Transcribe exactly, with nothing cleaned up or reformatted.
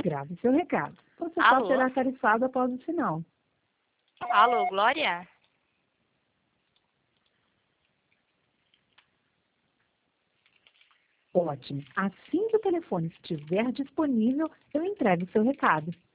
grave seu recado. Você Alô? pode ser tarifado após o sinal. Alô, Glória? Ótimo. Assim que o telefone estiver disponível, eu entrego seu recado.